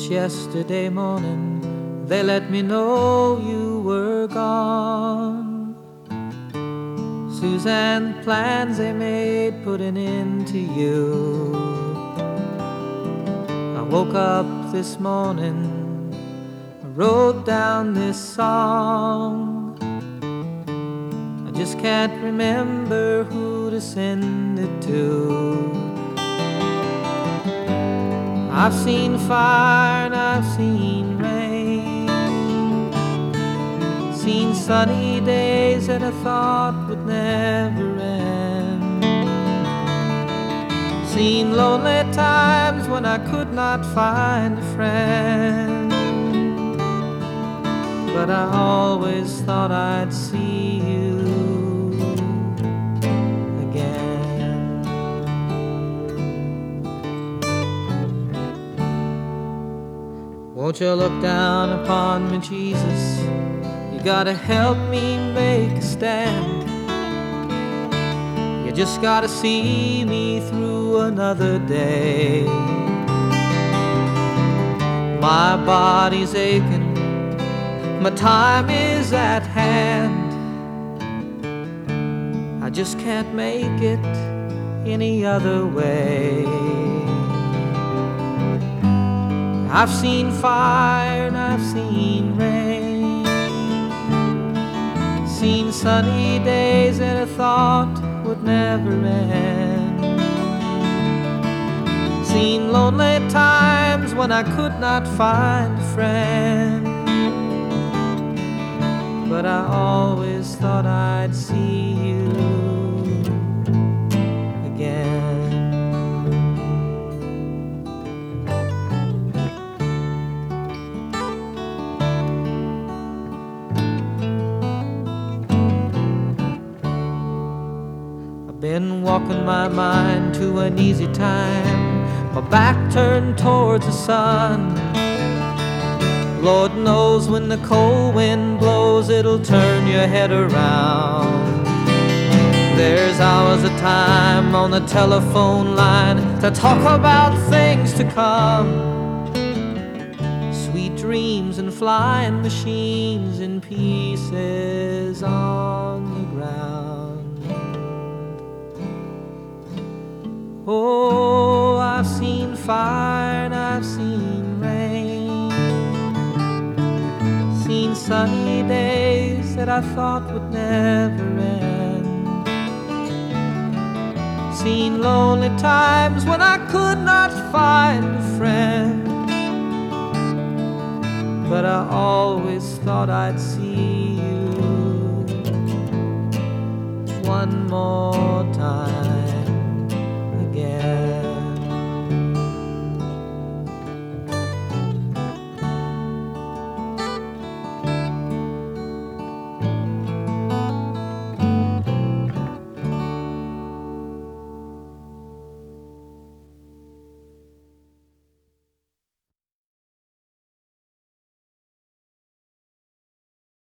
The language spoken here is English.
Just yesterday morning, they let me know you were gone. Suzanne, the plans they made put an end to you. I woke up this morning, I wrote down this song. I just can't remember who to send it to. I've seen fire and I've seen rain, seen sunny days that I thought would never end, seen lonely times when I could not find a friend. But I always thought I'd see you again. Won't you look down upon me, Jesus? You gotta help me make a stand. You just gotta see me through another day. My body's aching, my time is at hand. I just can't make it any other way. I've seen fire and I've seen rain, seen sunny days that I thought would never end, seen lonely times when I could not find a friend. But I always thought I'd see you again. I've been walking my mind to an easy time, my back turned towards the sun. Lord knows when the cold wind blows, it'll turn your head around. There's hours of time on the telephone line to talk about things to come, sweet dreams and flying machines in pieces on the ground. Oh, I've seen fire and I've seen rain, seen sunny days that I thought would never end, seen lonely times when I could not find a friend. But I always thought I'd see you one more time.